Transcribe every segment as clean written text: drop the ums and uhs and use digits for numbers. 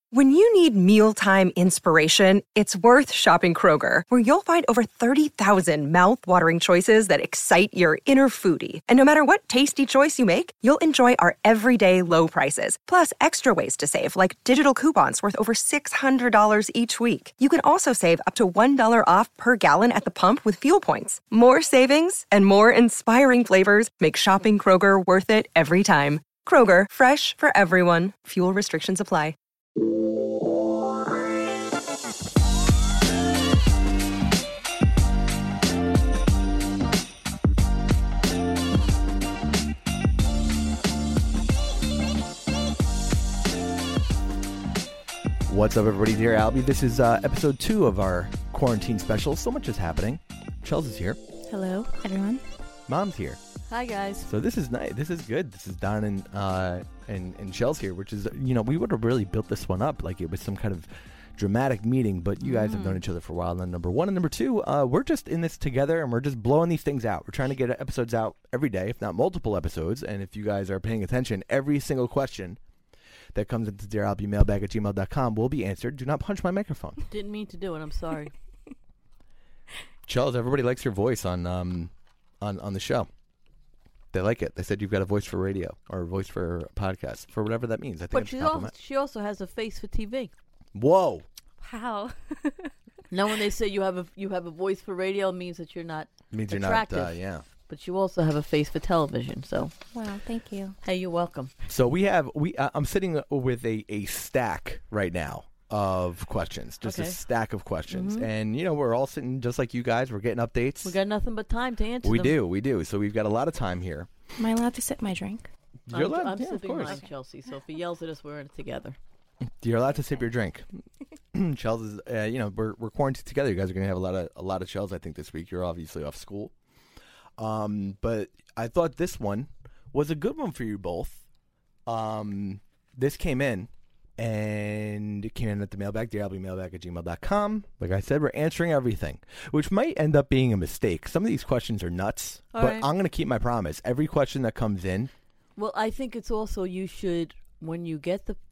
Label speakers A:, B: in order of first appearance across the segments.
A: When you need mealtime inspiration, it's worth shopping Kroger, where you'll find over 30,000 mouth-watering choices that excite your inner foodie. And no matter what tasty choice you make, you'll enjoy our everyday low prices, plus extra ways to save, like digital coupons worth over $600 each week. You can also save up to $1 off per gallon at the pump with fuel points. More savings and more inspiring flavors make shopping Kroger worth it every time. Kroger, fresh for everyone. Fuel restrictions apply.
B: What's up, everybody? Dear Albie, this is episode 2 of our quarantine special. So much is happening. Chelsea's here.
C: Hello, everyone.
B: Mom's here.
D: Hi, guys.
B: So this is nice. This is good. This is Don and Chelsea here, which is, we would have really built this one up like it was some kind of dramatic meeting, but you guys have known each other for a while. And number one and number two, we're just in this together and we're just blowing these things out. We're trying to get episodes out every day, if not multiple episodes. And if you guys are paying attention, every single question that comes into dearalbiemailbag@gmail.com will be answered. Do not punch my microphone.
D: Didn't mean to do it. I'm sorry.
B: Chels, everybody likes your voice on the show. They like it. They said you've got a voice for radio or a voice for a podcast, for whatever that means. I think it's a compliment.
D: She also has a face for TV.
B: Whoa.
C: Wow.
D: Now, when they say you have a voice for radio, it means that you're not attractive.
B: You're not, yeah.
D: But you also have a face for television. So.
C: Wow, thank you.
D: Hey, you're welcome.
B: So I'm sitting with a stack right now of questions, just a stack of questions. And, we're all sitting just like you guys. We're getting updates.
D: We got nothing but time to answer them.
B: We do. So we've got a lot of time here.
C: Am I allowed to sip my drink?
B: You're allowed,
D: I'm
B: yeah, of
D: sipping
B: course.
D: mine, Chelsea. So if he yells at us, we're in it together.
B: You're allowed to sip your drink. Chelsea's, we're quarantined together. You guys are going to have a lot of Chels, I think, this week. You're obviously off school. But I thought this one was a good one for you both. This came in, and it came in at the mailbag, dearalbiemailbag@gmail.com. Like I said, we're answering everything, which might end up being a mistake. Some of these questions are nuts, but I'm going to keep my promise. Every question that comes in.
D: Well, I think it's also you should, when you get the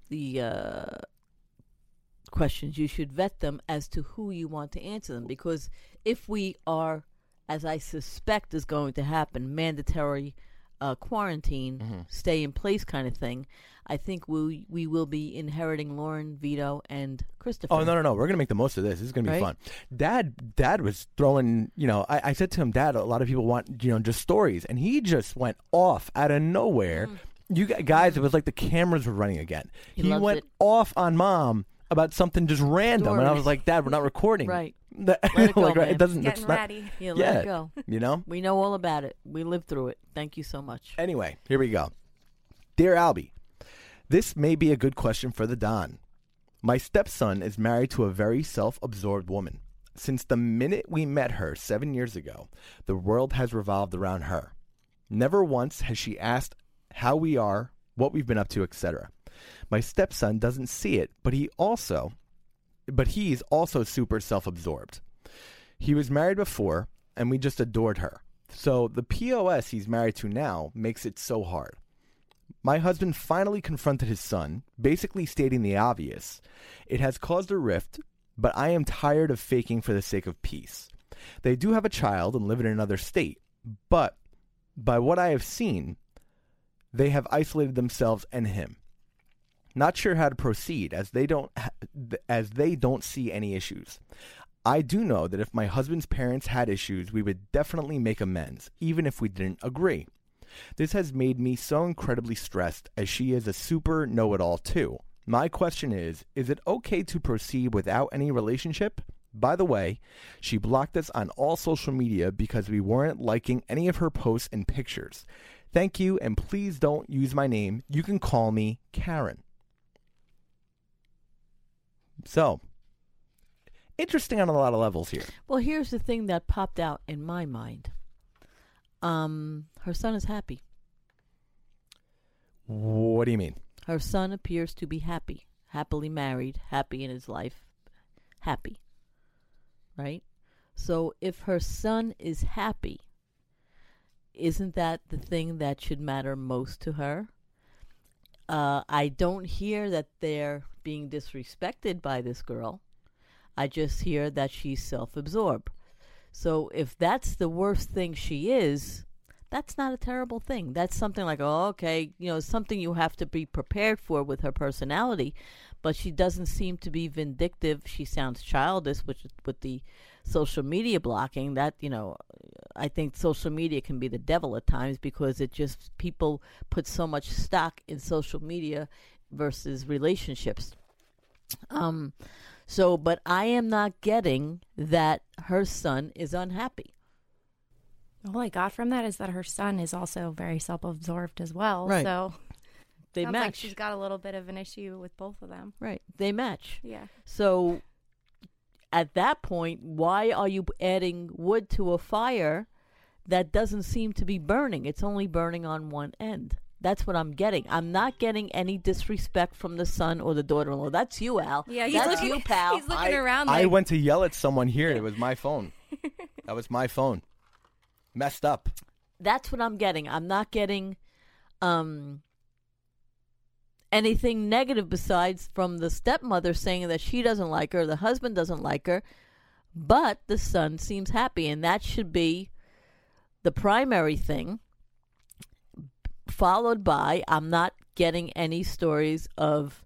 D: questions, you should vet them as to who you want to answer them. Because if we are, as I suspect is going to happen, mandatory quarantine, stay in place kind of thing, I think we will be inheriting Lauren, Vito, and Christopher.
B: Oh, no. We're going to make the most of this. This is going to be fun. Dad was throwing, I said to him, Dad, a lot of people want, just stories. And he just went off out of nowhere. You guys, it was like the cameras were running again. He went off on Mom about something just random. And I was like, Dad, we're not recording.
D: Right. Let it go, man.
B: It doesn't.
C: Getting ratty.
D: Yeah, let it go.
B: We
D: know all about it. We lived through it. Thank you so much.
B: Anyway, here we go. Dear Albie, this may be a good question for the Don. My stepson is married to a very self-absorbed woman. Since the minute we met her 7 years ago, the world has revolved around her. Never once has she asked how we are, what we've been up to, etc. My stepson doesn't see it, but he's also super self-absorbed. He was married before, and we just adored her. So the POS he's married to now makes it so hard. My husband finally confronted his son, basically stating the obvious. It has caused a rift, but I am tired of faking for the sake of peace. They do have a child and live in another state, but by what I have seen, they have isolated themselves and him. Not sure how to proceed, as they don't see any issues. I do know that if my husband's parents had issues, we would definitely make amends, even if we didn't agree. This has made me so incredibly stressed, as she is a super know-it-all too. My question is it okay to proceed without any relationship? By the way, she blocked us on all social media because we weren't liking any of her posts and pictures. Thank you, and please don't use my name. You can call me Karen. So, interesting on a lot of levels here.
D: Well, here's the thing that popped out in my mind. Her son is happy.
B: What do you mean?
D: Her son appears to be happy, happily married, happy in his life, happy. Right? So if her son is happy, isn't that the thing that should matter most to her? I don't hear that they're being disrespected by this girl. I just hear that she's self-absorbed. So if that's the worst thing she is, that's not a terrible thing. That's something like, oh, okay, something you have to be prepared for with her personality. But she doesn't seem to be vindictive. She sounds childish, which with the social media blocking. That, I think social media can be the devil at times because people put so much stock in social media versus relationships. But I am not getting that her son is unhappy.
C: All I got from that is that her son is also very self-absorbed as well.
D: Right.
C: So
D: they
C: sounds
D: match.
C: like she's got a little bit of an issue with both of them.
D: Right. They match.
C: Yeah.
D: So at that point, why are you adding wood to a fire that doesn't seem to be burning? It's only burning on one end. That's what I'm getting. I'm not getting any disrespect from the son or the daughter-in-law. That's you, Al.
C: Yeah,
D: that's you, pal.
C: He's looking around.
B: I went to yell at someone here. It was my phone. That was my phone. Messed up.
D: That's what I'm getting. I'm not getting anything negative besides from the stepmother saying that she doesn't like her, the husband doesn't like her, but the son seems happy, and that should be the primary thing, followed by I'm not getting any stories of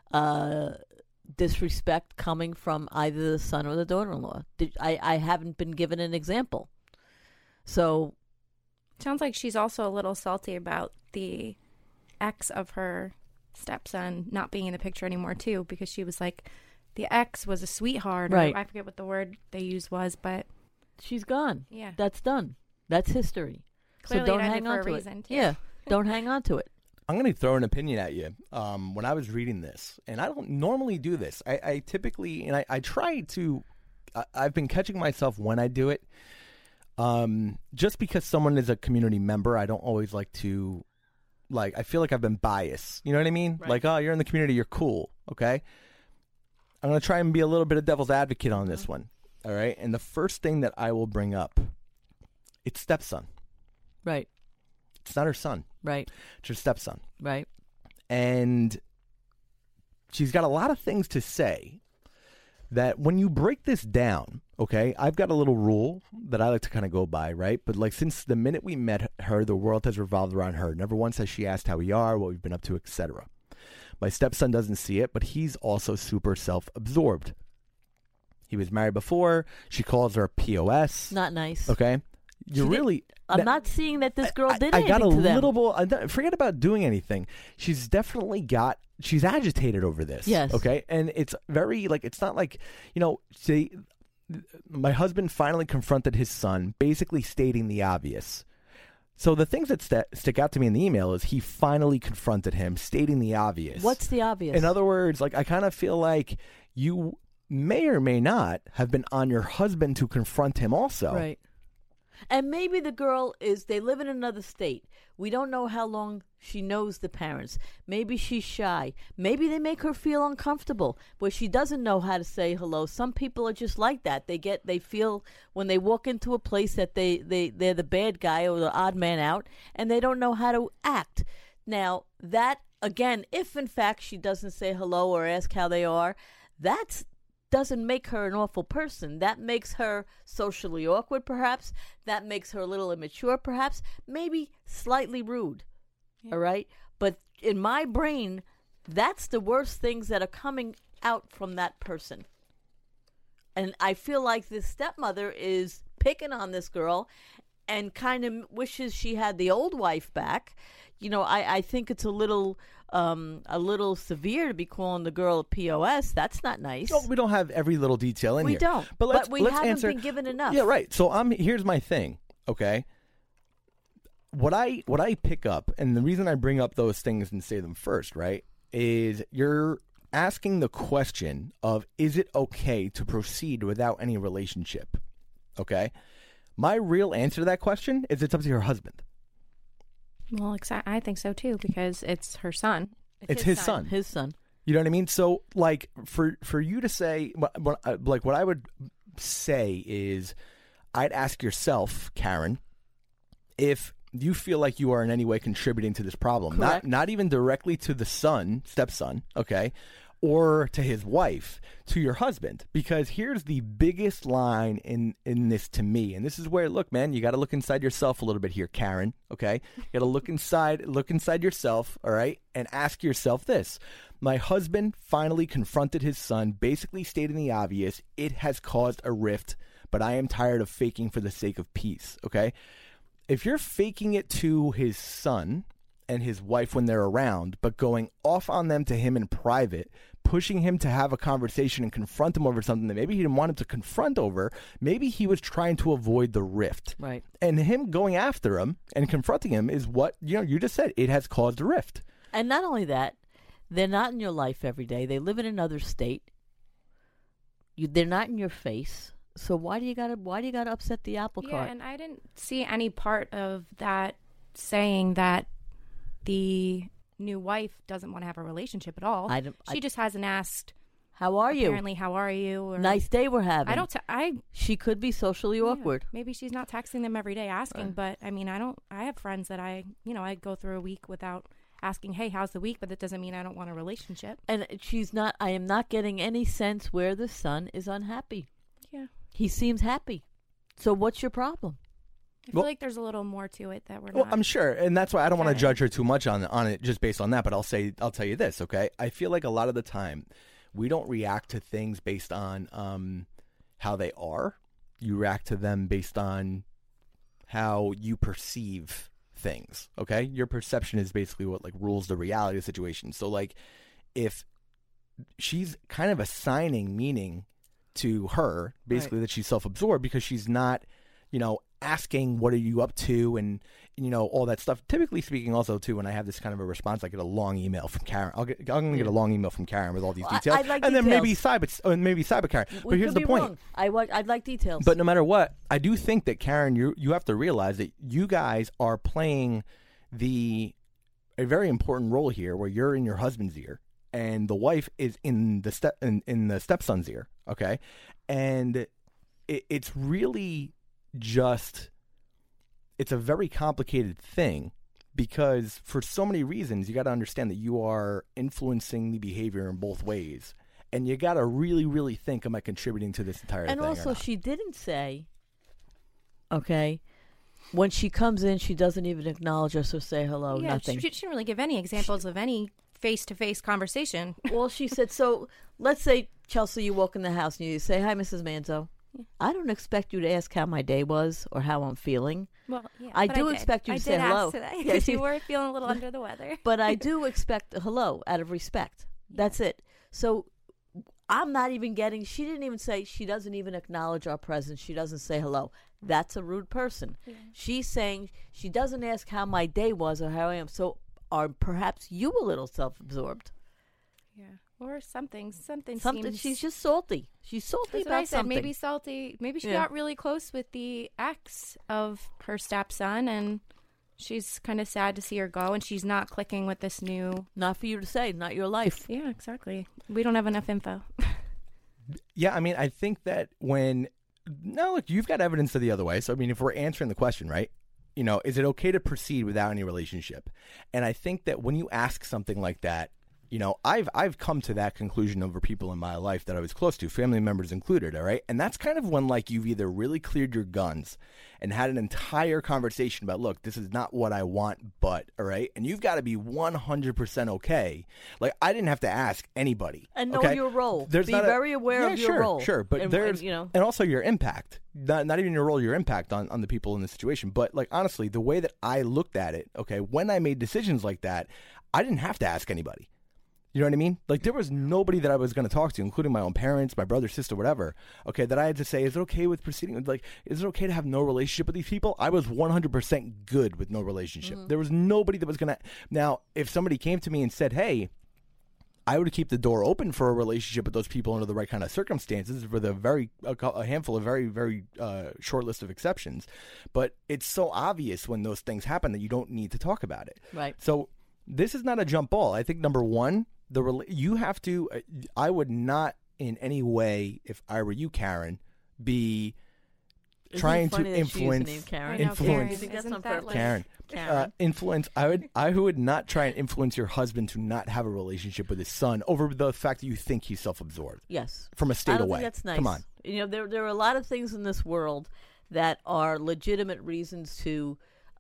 D: disrespect coming from either the son or the daughter-in-law. I haven't been given an example. So
C: sounds like she's also a little salty about the ex of her stepson not being in the picture anymore too, because she was like, the ex was a sweetheart.
D: Right.
C: Or I forget what the word they used was, but
D: she's gone.
C: Yeah.
D: That's done. That's history.
C: Clearly
D: so don't
C: it ended
D: hang
C: for
D: on
C: a
D: to
C: reason,
D: it.
C: too.
D: Yeah. Don't hang on to it.
B: I'm going to throw an opinion at you. When I was reading this, and I don't normally do this, I typically, and I try to, I've been catching myself when I do it. Just because someone is a community member, I don't always like to, I feel like I've been biased. You know what I mean?
D: Right.
B: Like, oh, you're in the community, you're cool. Okay. I'm going to try and be a little bit of devil's advocate on this one. All right. And the first thing that I will bring up, it's stepson.
D: Right.
B: It's not her son.
D: Right.
B: It's her stepson.
D: Right.
B: And she's got a lot of things to say that when you break this down, okay, I've got a little rule that I like to kind of go by, right? But since the minute we met her, the world has revolved around her. Never once has she asked how we are, what we've been up to, etc. My stepson doesn't see it, but he's also super self-absorbed. He was married before. She calls her a POS.
D: Not nice.
B: Okay?
D: I'm not seeing that this girl did
B: I
D: anything
B: got a
D: to them.
B: little forget about doing anything. She's definitely she's agitated over this.
D: Yes.
B: Okay. And it's very it's not like, my husband finally confronted his son, basically stating the obvious. So the things that stick out to me in the email is he finally confronted him, stating the obvious.
D: What's the obvious?
B: In other words, I kind of feel like you may or may not have been on your husband to confront him also.
D: Right. And maybe the girl they live in another state. We don't know how long she knows the parents. Maybe she's shy. Maybe they make her feel uncomfortable where she doesn't know how to say hello. Some people are just like that. They feel when they walk into a place that they're the bad guy or the odd man out, and they don't know how to act. Now, that, again, if in fact she doesn't say hello or ask how they are, that's doesn't make her an awful person. That makes her socially awkward, perhaps. That makes her a little immature, perhaps. Maybe slightly rude. Yeah. All right? But in my brain, that's the worst things that are coming out from that person. And I feel like this stepmother is picking on this girl and kind of wishes she had the old wife back. I think it's a little severe to be calling the girl a POS. That's not nice.
B: No, we don't have every little detail in here.
D: We don't.
B: But
D: we haven't been given enough.
B: Yeah, right. So here's my thing, okay? What I pick up, and the reason I bring up those things and say them first, right, is you're asking the question of, is it okay to proceed without any relationship? Okay? My real answer to that question is it's up to your husband.
C: Well, I think so too, because it's her son.
B: It's his son.
D: His son.
B: You know what I mean? So, for you to what I would say is, I'd ask yourself, Karen, if you feel like you are in any way contributing to this problem.
D: Correct.
B: Not even directly to the stepson, okay, or to his wife, to your husband. Because here's the biggest line in this to me, and this is where, look, man, you got to look inside yourself a little bit here, Karen, okay? You got to look inside yourself, all right, and ask yourself this. My husband finally confronted his son, basically stating the obvious. It has caused a rift, but I am tired of faking for the sake of peace, okay? If you're faking it to his son and his wife when they're around, but going off on them to him in private, pushing him to have a conversation and confront him over something that maybe he didn't want him to confront over, maybe he was trying to avoid the rift.
D: Right.
B: And him going after him and confronting him is what, you just said, it has caused a rift.
D: And not only that, they're not in your life every day. They live in another state. They're not in your face. So why do you gotta upset the apple cart?
C: Yeah, and I didn't see any part of that saying that the new wife doesn't want to have a relationship at all. She just hasn't asked.
D: How are you?
C: Apparently, how are you? Or,
D: nice day we're having. She could be socially awkward.
C: Maybe she's not texting them every day asking, but I mean, I have friends that I go through a week without asking, hey, how's the week? But that doesn't mean I don't want a relationship.
D: And I am not getting any sense where the son is unhappy.
C: Yeah.
D: He seems happy. So what's your problem?
C: I feel like there's a little more to it that we're
B: Well,
C: not.
B: I'm sure, and that's why I don't want to judge her too much on it just based on that. But I'll tell you this, okay? I feel like a lot of the time we don't react to things based on how they are. You react to them based on how you perceive things, okay? Your perception is basically what rules the reality of the situation. So if she's kind of assigning meaning to her, basically that she's self-absorbed because she's not, asking what are you up to and all that stuff. Typically speaking, also too, when I have this kind of a response, I get a long email from Karen. I'm going to get a long email from Karen with all these details,
D: I'd like
B: and
D: details.
B: Then maybe cyber Karen. But here's the point.
D: I'd like details.
B: But no matter what, I do think that Karen, you have to realize that you guys are playing a very important role here, where you're in your husband's ear and the wife is in the stepson's ear. Okay, and it's really it's a very complicated thing, because for so many reasons you got to understand that you are influencing the behavior in both ways, and you got to really, really think, am I contributing to this entire thing?
D: And also,
B: or not?
D: she didn't say, okay, when she comes in, she doesn't even acknowledge us or say hello. Nothing.
C: She didn't really give any examples of any face-to-face conversation.
D: Well, she said, so let's say, Chelsea, you walk in the house and you say, hi, Mrs. Manzo. I don't expect you to ask how my day was or how I'm feeling.
C: Well, yeah,
D: I do expect you to say hello.
C: I did ask today because you were feeling a little under the weather.
D: But I do expect a hello out of respect. That's it. So I'm not even getting, she didn't even say, she doesn't even acknowledge our presence. She doesn't say hello. That's a rude person. Yeah. She's saying she doesn't ask how my day was or how I am. So are perhaps you a little self-absorbed?
C: Yeah. Or something seems...
D: She's just salty. She's salty
C: That's
D: about
C: what I said.
D: something.
C: Maybe salty. Maybe she got really close with the ex of her stepson, and she's kind of sad to see her go, and she's not clicking with this new...
D: Not for you to say. Not your life.
C: Yeah, exactly. We don't have enough info.
B: Yeah, I mean, I think that look, you've got evidence to the other way. So, I mean, if we're answering the question, right, is it okay to proceed without any relationship? And I think that when you ask something like that, I've come to that conclusion over people in my life that I was close to, family members included, all right? And that's kind of when, you've either really cleared your guns and had an entire conversation about, look, this is not what I want, but, all right? And you've got to be 100% okay. I didn't have to ask anybody.
D: And know your role. Be very aware of your role.
B: Sure, but and also your impact. Not even your role, your impact on the people in the situation. But, honestly, the way that I looked at it, okay, when I made decisions like that, I didn't have to ask anybody. You know what I mean? There was nobody that I was going to talk to, including my own parents, my brother, sister, whatever, okay, that I had to say, is it okay with proceeding? Is it okay to have no relationship with these people? I was 100% good with no relationship. Mm-hmm. There was nobody that was going to... Now, if somebody came to me and said, hey, I would keep the door open for a relationship with those people under the right kind of circumstances, with a handful of very, very short list of exceptions. But it's so obvious when those things happen that you don't need to talk about it.
D: Right.
B: So this is not a jump ball. I think, number one, you have to, I would not in any way, if I were you, Karen, be trying to
D: funny that she used the
B: influence
D: name Karen?
C: I know,
B: influence
C: Karen.
D: You think that's
C: Isn't
D: on
C: that
D: purpose?
C: like-
B: Karen.
D: Karen.
B: Influence. I would not try and influence your husband to not have a relationship with his son over the fact that you think he's self-absorbed
D: Yes.
B: from a state
D: I don't
B: away.
D: think that's nice.
B: Come on.
D: You know, there are a lot of things in this world that are legitimate reasons to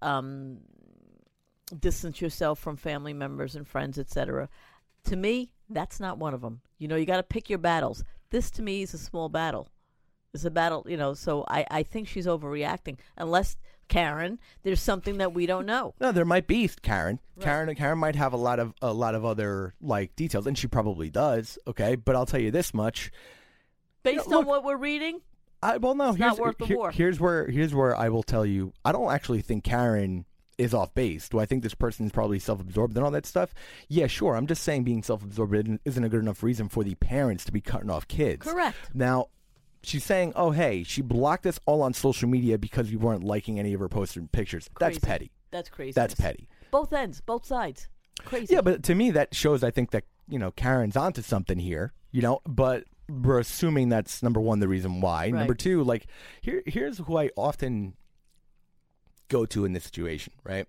D: distance yourself from family members and friends, etc. To me, that's not one of them. You know, you got to pick your battles. This, to me, is a small battle. It's a battle, you know, so I think she's overreacting. Unless, Karen, there's something that we don't know.
B: No, there might be Karen.
D: Right.
B: Karen might have a lot of other like details, and she probably does. Okay, but I'll tell you this much.
D: Based
B: look,
D: on what we're reading,
B: No.
D: It's not worth the war.
B: Here's where I will tell you. I don't actually think Karen is off base. Do I think this person is probably self-absorbed and all that stuff? Yeah, sure. I'm just saying being self-absorbed isn't a good enough reason for the parents to be cutting off kids.
D: correct.
B: Now, she's saying, oh, hey, she blocked us all on social media because we weren't liking any of her posts and pictures. That's
D: Crazy.
B: petty.
D: That's crazy.
B: That's petty.
D: Both ends, both sides. Crazy.
B: Yeah, but to me, that shows, I think, that, Karen's onto something here, but we're assuming that's, number one, the reason why.
D: Right.
B: Number two, like, here's who I often go to in this situation, right?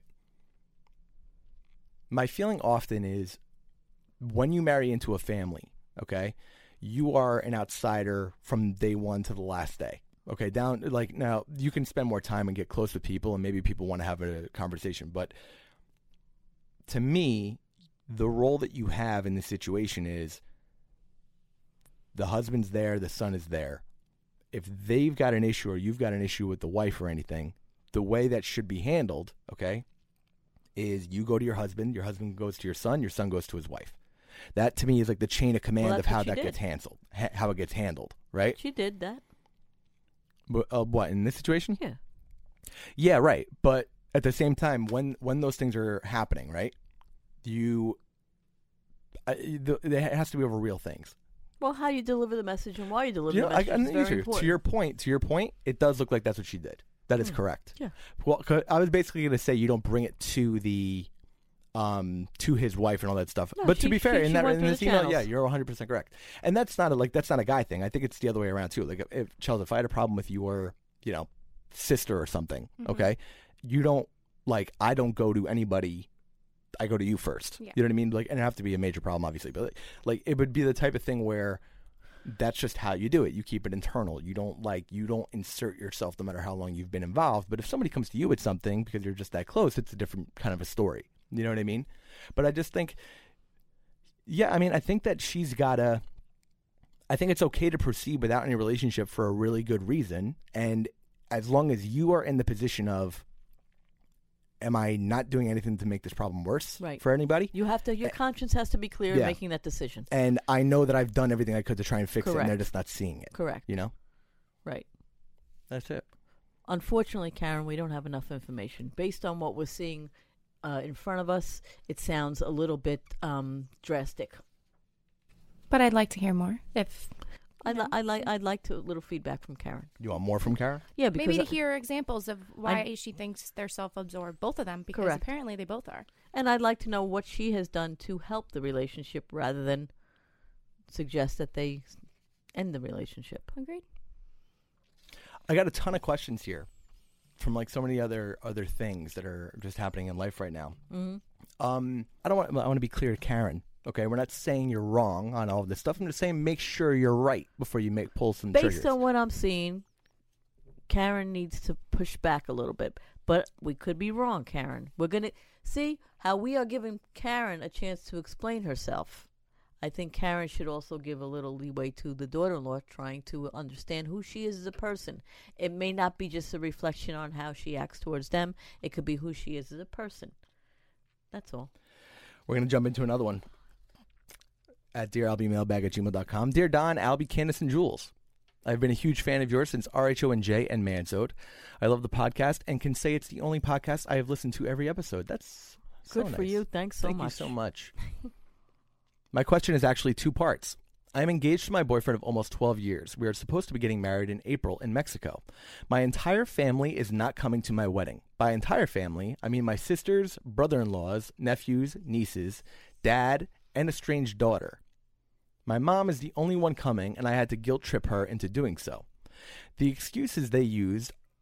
B: My feeling often is when you marry into a family, okay, you are an outsider from day one to the last day. Okay, now you can spend more time and get close with people, and maybe people want to have a conversation. But to me, the role that you have in this situation is the husband's there, the son is there. If they've got an issue or you've got an issue with the wife or anything, the way that should be handled, okay, is you go to your husband goes to your son goes to his wife. That to me is like the chain of command of how that gets handled, how it gets handled, right?
D: She did that.
B: What, in this situation?
D: Yeah.
B: Yeah, right. But at the same time, when those things are happening, right, it has to be over real things.
D: Well, how you deliver the message and why you deliver the message is very important.
B: To your point, it does look like that's what she did. That is correct.
D: Yeah.
B: Well, 'cause I was basically going to say you don't bring it to the to his wife and all that stuff.
D: No,
B: but to
D: she-
B: be fair,
D: she
B: in
D: went through
B: this
D: the
B: email,
D: channels.
B: yeah, you're 100% correct. And that's not a guy thing. I think it's the other way around too. Like if Chelsea, if I had a problem with your, sister or something, okay, you don't I don't go to anybody. I go to you first.
C: Yeah.
B: You know what I mean? Like, and it have to be a major problem, obviously, but it would be the type of thing where that's just how you do it. You keep it internal. You don't insert yourself no matter how long you've been involved. But if somebody comes to you with something because you're just that close, it's a different kind of a story. You know what I mean? But I just think, I think that I think it's okay to proceed without any relationship for a really good reason. And as long as you are in the position of, am I not doing anything to make this problem worse for anybody?
D: You have to. Your conscience has to be clear in
B: Yeah.
D: making that decision.
B: And I know that I've done everything I could to try and fix it, and they're
D: Correct.
B: just not seeing it.
D: Correct. Right.
B: That's it.
D: Unfortunately, Karen, we don't have enough information. Based on what we're seeing in front of us, it sounds a little bit drastic.
C: But I'd like to hear more. If
D: I'd like a little feedback from Karen.
B: You want more from Karen?
D: Yeah, because
C: maybe to hear examples of why she thinks they're self-absorbed, both of them, because
D: Correct.
C: apparently they both are.
D: and I'd like to know what she has done to help the relationship rather than suggest that they end the relationship.
C: Agreed.
B: I got a ton of questions here from so many other things that are just happening in life right now.
D: Mm-hmm.
B: I want to be clear, Karen. Okay, we're not saying you're wrong on all of this stuff. I'm just saying make sure you're right before you pull some triggers.
D: Based on what I'm seeing, Karen needs to push back a little bit. But we could be wrong, Karen. We're going to see how we are giving Karen a chance to explain herself. I think Karen should also give a little leeway to the daughter-in-law trying to understand who she is as a person. It may not be just a reflection on how she acts towards them. It could be who she is as a person. That's all.
B: We're going to jump into another one. At dearalbiemailbag@gmail.com. Dear Don, Albie, Candace, and Jules. I've been a huge fan of yours since RHONJ and Mansode. I love the podcast and can say it's the only podcast I have listened to every episode. That's so
D: Good for
B: nice.
D: you. Thanks so
B: Thank
D: much.
B: you so much. My question is actually two parts. I am engaged to my boyfriend of almost 12 years. We are supposed to be getting married in April in Mexico. My entire family is not coming to my wedding. By entire family, I mean my sisters, brother-in-laws, nephews, nieces, dad, and a strange daughter. My mom is the only one coming, and I had to guilt trip her into doing so. The excuses they used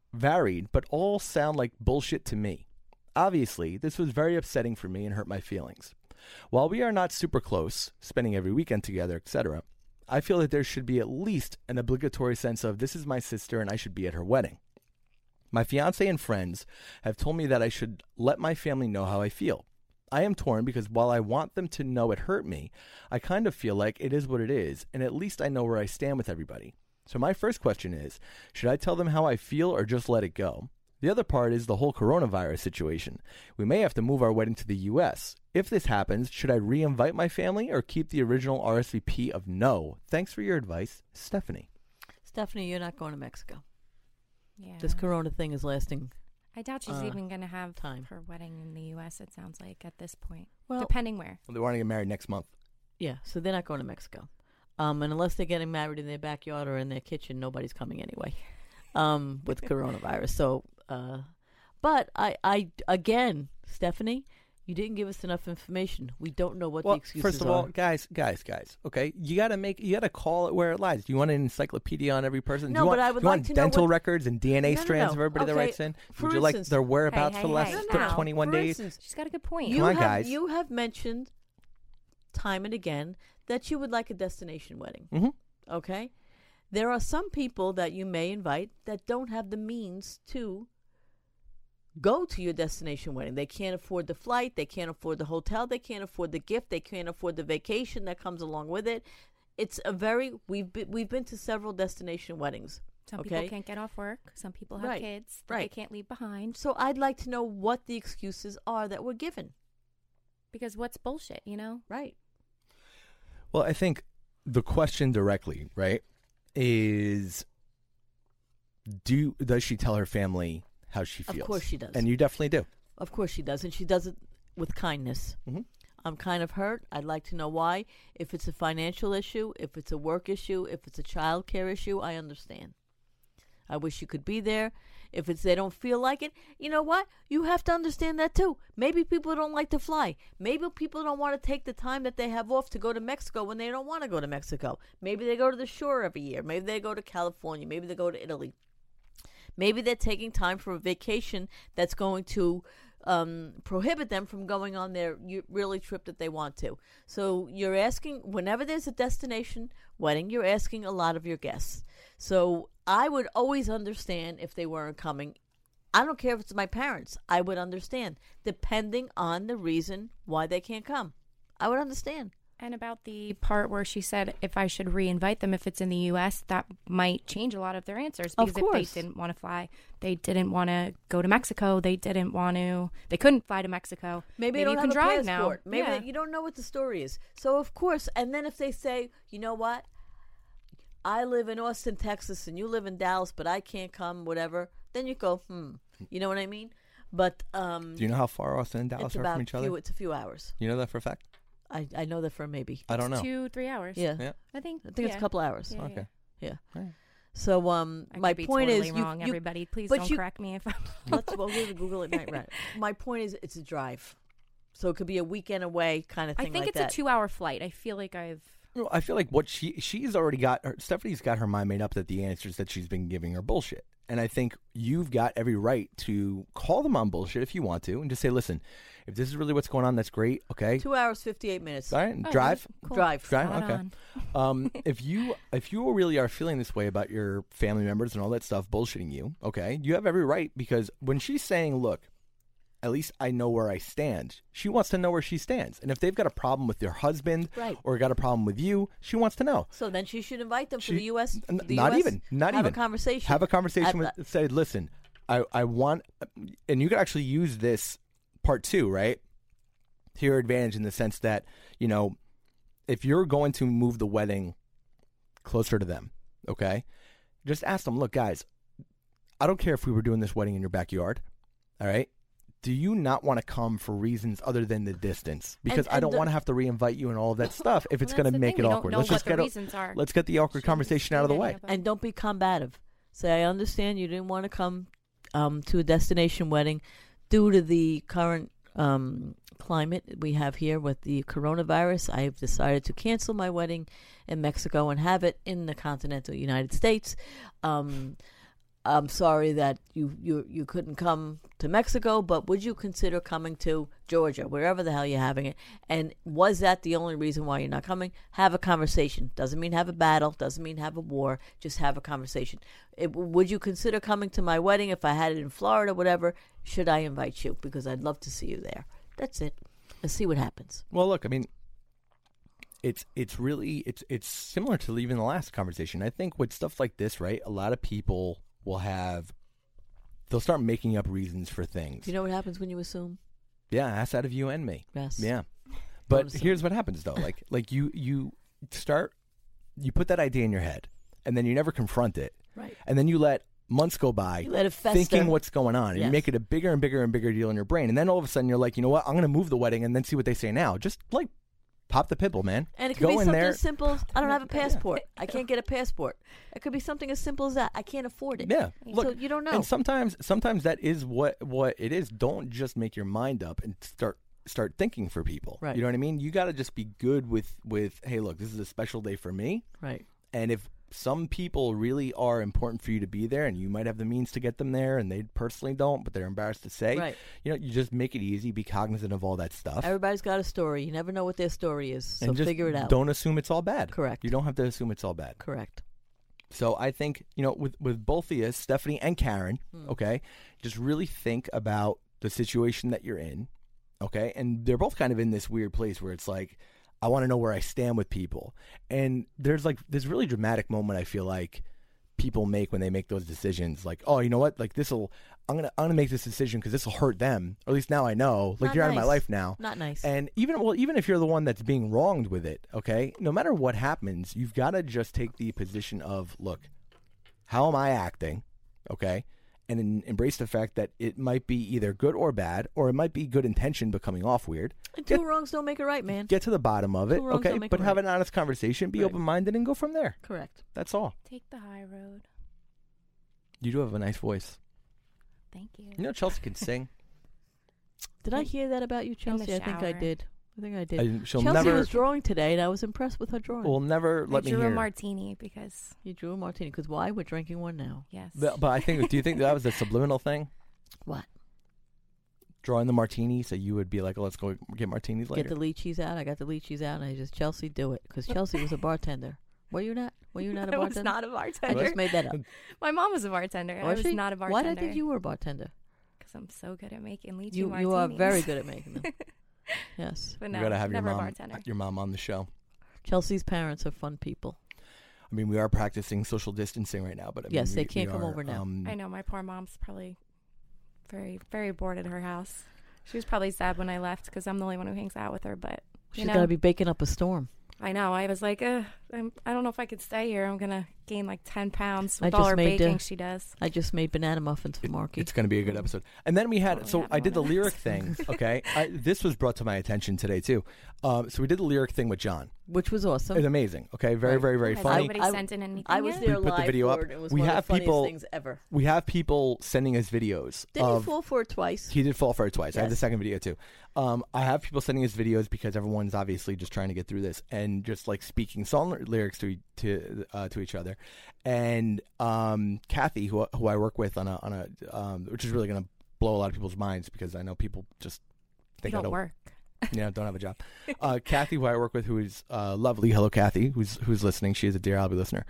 B: varied, but all sound like bullshit to me. Obviously, this was very upsetting for me and hurt my feelings. While we are not super close, spending every weekend together, etc., I feel that there should be at least an obligatory sense of this is my sister and I should be at her wedding. My fiance and friends have told me that I should let my family know how I feel. I am torn because while I want them to know it hurt me, I kind of feel like it is what it is, and at least I know where I stand with everybody. So my first question is, should I tell them how I feel or just let it go? The other part is the whole coronavirus situation. We may have to move our wedding to the U.S. If this happens, should I re-invite my family or keep the original RSVP of no? Thanks for your advice, Stephanie.
D: Stephanie, you're not going to Mexico.
C: Yeah.
D: This corona thing is lasting.
C: I doubt she's even going to have
D: time.
C: her wedding in the U.S., it sounds like, at this point.
D: Well,
C: depending where.
B: Well, they want to get married next month.
D: Yeah, so they're not going to Mexico. And unless they're getting married in their backyard or in their kitchen, nobody's coming anyway with coronavirus. So, but I again, Stephanie, you didn't give us enough information. We don't know what the excuses are.
B: First of all, guys, okay, you gotta call it where it lies. Do you want an encyclopedia on every person?
D: No, but I would like to know
B: dental records and DNA strands of everybody that
D: Okay,
B: writes in?
D: for
B: Would you like
D: instance-
B: their whereabouts for the last
C: now.
B: 21
D: For
B: days?
D: instance,
C: She's got a good point.
B: Come on, guys.
D: You have mentioned time and again that you would like a destination wedding.
B: Mhm.
D: Okay? There are some people that you may invite that don't have the means to go to your destination wedding. They can't afford the flight, they can't afford the hotel, they can't afford the gift, they can't afford the vacation that comes along with it. It's a very we've been to several destination weddings.
C: Some
D: okay?
C: people can't get off work. Some people have
D: Right,
C: kids that
D: right.
C: they can't leave behind.
D: So I'd like to know what the excuses are that were given.
C: Because what's bullshit, you know?
D: Right.
B: Well, I think the question directly, right, is does she tell her family how she feels?
D: Of course she does.
B: And you definitely do.
D: Of course she does, and she does it with kindness.
B: Mhm.
D: I'm kind of hurt. I'd like to know why. If it's a financial issue, if it's a work issue, if it's a child care issue, I understand. I wish you could be there. If it's they don't feel like it, you know what? You have to understand that too. Maybe people don't like to fly. Maybe people don't want to take the time that they have off to go to Mexico when they don't want to go to Mexico. Maybe they go to the shore every year. Maybe they go to California. Maybe they go to Italy. Maybe they're taking time for a vacation that's going to prohibit them from going on their really trip that they want to. So you're asking, whenever there's a destination wedding, you're asking a lot of your guests. So I would always understand if they weren't coming. I don't care if it's my parents. I would understand, depending on the reason why they can't come. I would understand.
C: And about the part where she said if I should re-invite them if it's in the U.S., that might change a lot of their answers.
D: Of
C: Because
D: course.
C: if they didn't want to fly, they didn't want to go to Mexico, they couldn't fly to Mexico.
D: Maybe they
C: you
D: don't
C: can
D: have a
C: drive
D: passport.
C: now.
D: Maybe
C: Yeah.
D: you don't know what the story is. So, of course, and then if they say, you know what, I live in Austin, Texas, and you live in Dallas, but I can't come, whatever, then you go, You know what I mean? But
B: Do you know how far Austin and Dallas
D: it's
B: are
D: about
B: from each other?
D: it's a few hours.
B: You know that for a fact?
D: I know that for maybe.
B: I don't know.
C: 2-3 hours.
D: Yeah.
B: Yeah.
C: I think
D: It's a couple hours.
C: Yeah,
B: Okay.
D: Yeah.
B: Right.
D: So
C: I
D: my
C: could be
D: point
C: totally
D: is,
C: wrong, everybody. Please
D: but
C: don't
D: you-
C: correct me if I'm
D: let's we'll Google it right. My point is, it's a drive, so it could be a weekend away kind of
C: I
D: thing.
C: think
D: like
C: it's
D: that.
C: a 2-hour flight. I feel like I've
B: Well, I feel like what she's already got, Stephanie's got her mind made up that the answers that she's been giving are bullshit. And I think you've got every right to call them on bullshit if you want to and just say, listen, if this is really what's going on, that's great. Okay.
D: 2 hours, 58 minutes.
B: All right. And drive.
C: Cool.
D: Drive.
B: Drive.
C: Spot
B: Okay.
C: on.
B: If you really are feeling this way about your family members and all that stuff bullshitting you, okay, you have every right, because when she's saying, look, at least I know where I stand, she wants to know where she stands. And if they've got a problem with their husband
D: Right.
B: or got a problem with you, she wants to know.
D: So then she should invite them
B: She-
D: for the U.S.
B: N-
D: the
B: not
D: US,
B: even. Not
D: have
B: even.
D: a conversation.
B: Have a conversation
D: At
B: with, say, listen, I want, and you could actually use this part two, right? To your advantage in the sense that, you know, if you're going to move the wedding closer to them, okay, just ask them, look, guys, I don't care if we were doing this wedding in your backyard, all right? Do you not want to come for reasons other than the distance? Because I
D: and
B: don't
D: the-
B: want to have to reinvite you and all of that stuff if it's
C: Well,
B: going
C: that's
B: to
C: the
B: make
C: thing.
B: it
C: We
B: awkward.
C: don't
B: Let's
C: know
B: just
C: what the
B: get
C: reasons are.
B: let's get the awkward
C: She
B: conversation out of the
C: hasn't
B: way.
C: stated any of
D: And don't be combative. Say, I understand you didn't want to come to a destination wedding due to the current climate we have here with the coronavirus. I have decided to cancel my wedding in Mexico and have it in the continental United States. I'm sorry that you couldn't come to Mexico, but would you consider coming to Georgia, wherever the hell you're having it? And was that the only reason why you're not coming? Have a conversation. Doesn't mean have a battle. Doesn't mean have a war. Just have a conversation. Would you consider coming to my wedding if I had it in Florida, whatever? Should I invite you? Because I'd love to see you there. That's it. Let's see what happens.
B: Well, look, I mean, it's really similar to even the last conversation. I think with stuff like this, right, a lot of people they'll start making up reasons for things.
D: You know what happens when you assume?
B: Yeah, that's out of you and me.
D: Yes.
B: Yeah. But here's what happens though. Like you put that idea in your head and then you never confront it.
D: Right.
B: And then you let months go by
D: you let it fester.
B: thinking what's going on. And
D: Yes.
B: you make it a bigger and bigger and bigger deal in your brain. And then all of a sudden you're like, you know what? I'm going to move the wedding and then see what they say now. Just like pop the pimple, man.
D: And it could
B: Go
D: be
B: in
D: something
B: there.
D: as simple as, I don't have a passport. I can't get a passport. It could be something as simple as that. I can't afford it.
B: Yeah. Look,
D: so you don't know.
B: And sometimes that is what it is. Don't just make your mind up and start thinking for people.
D: Right.
B: You know what I mean? You got to just be good with hey, look, this is a special day for me.
D: Right.
B: And if some people really are important for you to be there and you might have the means to get them there and they personally don't, but they're embarrassed to say,
D: Right.
B: you know, you just make it easy, be cognizant of all that stuff.
D: Everybody's got a story. You never know what their story is. So
B: and just
D: figure it out.
B: Don't assume it's all bad.
D: Correct.
B: You don't have to assume it's all bad.
D: Correct.
B: So I think, you know, with both of you, Stephanie and Karen, okay, just really think about the situation that you're in, okay? And they're both kind of in this weird place where it's like, I want to know where I stand with people. And there's like this really dramatic moment I feel like people make when they make those decisions. Like, oh, you know what? Like I'm gonna make this decision because this will hurt them. Or at least now I know. Like
D: Not
B: you're out of my
D: nice.
B: life now.
D: Not nice.
B: And even if you're the one that's being wronged with it, okay, no matter what happens, you've got to just take the position of, look, how am I acting, okay, and embrace the fact that it might be either good or bad, or it might be good intention but coming off weird.
D: And two wrongs don't make a right, man.
B: Get to the bottom of it,
D: Two wrongs
B: okay,
D: don't make
B: but
D: a
B: have
D: right.
B: an honest conversation, be
D: Right.
B: open-minded, and go from there.
D: Correct.
B: That's all.
C: Take the high road.
B: You do have a nice voice.
C: Thank you.
B: You know Chelsea can sing.
D: Did I hear that about you,
C: In the
D: Chelsea? I think I
C: shower.
D: did.
B: She'll
D: Chelsea
B: never
D: was drawing today, and I was impressed with her drawing.
B: will never let
C: I
B: me
C: drew
B: hear.
C: a martini because,
D: You drew a martini, because why? We're drinking one now.
C: yes.
B: But I think, do you think that was a subliminal thing?
D: What?
B: Drawing the martini, so you would be like, oh, let's go get martinis later.
D: Get the lychees out. I got the lychees out, and I just, Chelsea, do it. Because Chelsea was a bartender. Were you not? Were you not a
C: I
D: bartender?
C: was not a
D: I
C: bartender.
D: just made that up.
C: My mom was a bartender. I was
D: she?
C: not a
D: Why
C: bartender.
D: did I think you were a bartender?
C: Because I'm so good at making lychee
D: You
C: martinis.
D: are very good at making them. Yes.
C: But
B: You
C: no,
B: gotta have
C: never a bartender.
B: your mom on the show.
D: Chelsea's parents are fun people.
B: I mean, we are practicing social distancing right now, but I mean,
D: Yes, they
B: we
D: can't come
B: are,
D: over now.
C: I know my poor mom's probably very, very bored at her house. She was probably sad when I left because I'm the only one who hangs out with her. But
D: She's got to be baking up a storm.
C: I know. I was like, I don't know if I could stay here. I'm gonna gain like 10 pounds
D: I
C: with all
D: just
C: her
D: made,
C: baking she does.
D: I just made banana muffins for Marky.
B: It's going to be a good episode. And then we had,
C: Oh,
B: so
C: yeah,
B: I did the
C: one of
B: lyric
C: those.
B: thing, okay? This was brought to my attention today, too. So we did the lyric thing with John.
D: Which was awesome.
B: It's amazing, okay? Very,
D: Right.
B: very, very
C: Has
B: funny.
C: nobody
D: I-
C: sent in anything
D: I was
C: yet?
D: there
B: We put the
D: live
B: video
D: for
B: up.
D: it. It was
B: We
D: one
B: have
D: of the funniest
B: people-
D: things ever.
B: We have people sending us videos.
D: Did he
B: of,
D: fall for it twice?
B: He did fall for it twice. I have the
D: Yes.
B: second video, too. I have people sending us videos because everyone's obviously just trying to get through this and just like speaking song lyrics to each other. And Kathy, who I work with on a which is really going to blow a lot of people's minds because I know people just
C: You
B: think I
C: don't
B: don't
C: work.
B: don't have a job. Kathy, who I work with, who is lovely. Hello, Kathy, who's listening. She is a Dear Albie listener.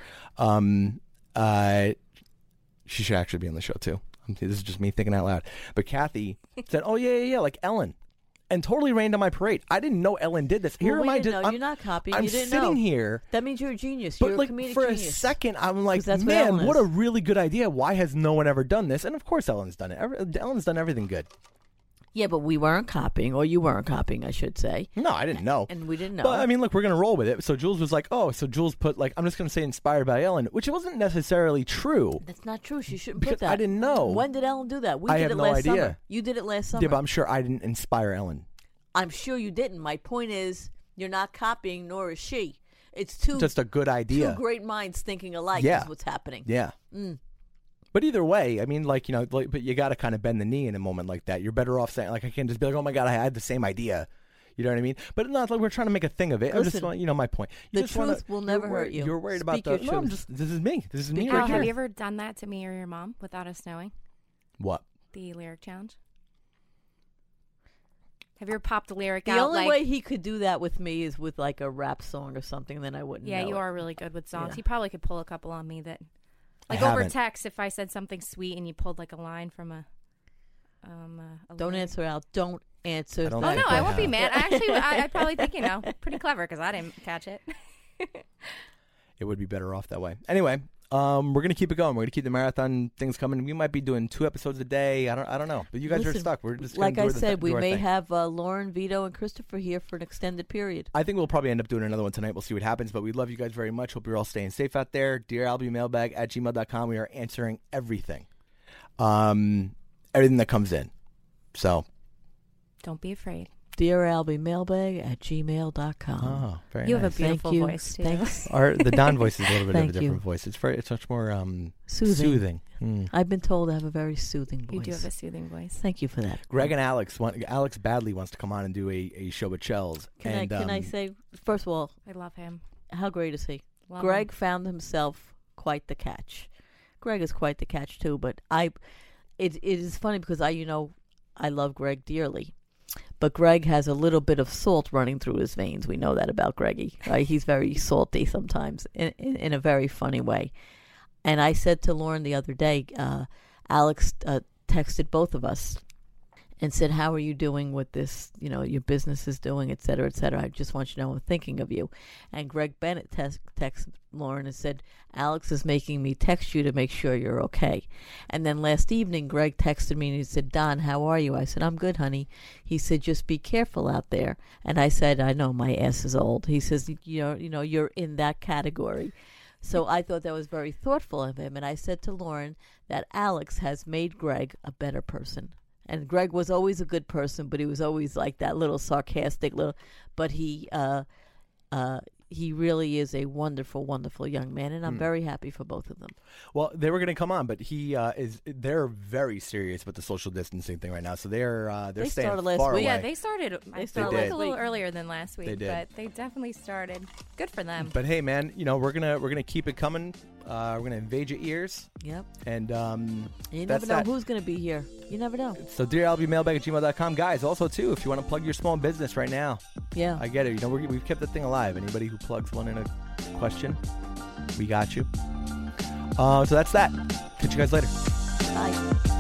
B: She should actually be on the show too. This is just me thinking out loud. But Kathy said, "Oh yeah, like Ellen," and totally rained on my parade. I didn't know Ellen did this. Here
D: Well,
B: am
D: we
B: I?
D: didn't
B: just,
D: know.
B: I'm,
D: You're not copying.
B: I'm
D: You didn't
B: sitting
D: know.
B: here.
D: That means you're a genius.
B: But
D: You're
B: like
D: a comedic
B: for
D: genius.
B: a second, I'm like,
D: 'Cause that's what
B: man,
D: Ellen
B: what
D: is.
B: a really good idea. Why has no one ever done this? And of course, Ellen's done it. Ellen's done everything good.
D: Yeah, but we weren't copying, or you weren't copying, I should say.
B: No, I didn't know.
D: And we didn't know.
B: But I mean, look, we're gonna roll with it. So Jules was like, "Oh, so Jules put like I'm just gonna say inspired by Ellen," which it wasn't necessarily true.
D: That's not true. She shouldn't
B: Because
D: put that.
B: I didn't know.
D: When did Ellen do that? We
B: I
D: did
B: have
D: it
B: no
D: last
B: idea.
D: summer. You did it last summer.
B: Yeah, but I'm sure I didn't inspire Ellen.
D: I'm sure you didn't. My point is, you're not copying, nor is she. It's two
B: Just a good idea.
D: two great minds thinking alike
B: Yeah.
D: is what's happening.
B: Yeah. But either way, I mean, like, you know, like, but you got to kind of bend the knee in a moment like that. You're better off saying, like, I can't just be like, oh my God, I had the same idea. You know what I mean? But not like we're trying to make a thing of it. I just
D: Listen,
B: want, my point. You
D: the
B: just wanna-
D: truth will never
B: you're
D: hurt you.
B: You're worried
D: Speak
B: about the.
D: your
B: No, I'm
D: truth.
B: just. This is me. This is me
D: Speak
B: right
C: Al,
B: here.
C: have you ever done that to me or your mom without us knowing?
B: What?
C: The lyric challenge? Have you ever popped a lyric
D: The
C: out?
D: only
C: like,
D: way he could do that with me is with like a rap song or something. Then I wouldn't.
C: yeah,
D: know
C: you
D: it.
C: are really good with songs.
D: Yeah.
C: You probably could pull a couple on me that,
B: I
C: like over
B: haven't.
C: text, if I said something sweet and you pulled like a line from a
D: Don't
C: lyric.
D: answer out. Don't answer.
B: I don't
C: Oh
B: think
C: no,
B: I
C: I won't be
B: have.
C: mad. Actually, I probably think pretty clever because I didn't catch it.
B: It would be better off that way. Anyway, we're gonna keep it going. We're gonna keep the marathon things coming. We might be doing 2 episodes a day. I don't know. But you guys are
D: Listen,
B: stuck. We're just gonna
D: like
B: do
D: I
B: the
D: said, we
B: do our
D: may
B: thing.
D: have Lauren, Vito, and Christopher here for an extended period.
B: I think we'll probably end up doing another one tonight. We'll see what happens. But we love you guys very much. Hope you're all staying safe out there. DearAlbieMailbag@gmail.com. We are answering everything. Everything that comes in. So.
C: Don't be afraid.
D: DearAlbieMailbag@gmail.com.
B: Oh, very
C: You have
B: nice.
C: a beautiful
D: Thank you.
C: voice too.
D: Thanks.
B: The Don voice is a little bit of a
D: Thank you.
B: different voice. It's much more
D: Soothing.
B: Hmm.
D: I've been told I have a very soothing voice.
C: You do have a soothing voice.
D: Thank you for that.
B: Greg and Alex badly wants to come on and do a show with Chels.
D: Can I say, first of all,
C: I love him.
D: how great is he?
C: Love
D: Greg
C: him.
D: found himself quite the catch. Greg is quite the catch too, but it is funny because I love Greg dearly. But Greg has a little bit of salt running through his veins. We know that about Greggy. Right? He's very salty sometimes in a very funny way. And I said to Lauren the other day, Alex texted both of us and said, how are you doing with this, your business is doing, et cetera, et cetera. I just want you to know I'm thinking of you. And Greg Bennett texted Lauren and said, Alex is making me text you to make sure you're okay. And then last evening, Greg texted me and he said, Don, how are you? I said, I'm good, honey. He said, just be careful out there. And I said, I know, my ass is old. He says, you're in that category. So I thought that was very thoughtful of him. And I said to Lauren that Alex has made Greg a better person. And Greg was always a good person, but he was always like that little sarcastic but he really is a wonderful, wonderful young man, and I'm very happy for both of them.
B: Well, they were going to come on, but they're very serious with the social distancing thing right now. So they're
D: They
B: staying
D: started last
B: far
D: week.
B: away.
C: Yeah, they started. I felt
B: did.
C: like a little earlier than last week,
B: They did.
C: but they definitely started. Good for them.
B: But hey, man, we're gonna keep it coming. We're gonna invade your ears,
D: Yep.
B: and
D: You
B: that's
D: never know
B: that.
D: who's going to be here. You never know.
B: So DearAlbieMailbag@gmail.com, guys. Also, too, if you want to plug your small business right now,
D: Yeah.
B: I get it. We've kept the thing alive. Anybody who plugs one in a question, we got you. So that's that. Catch you guys later.
D: Bye.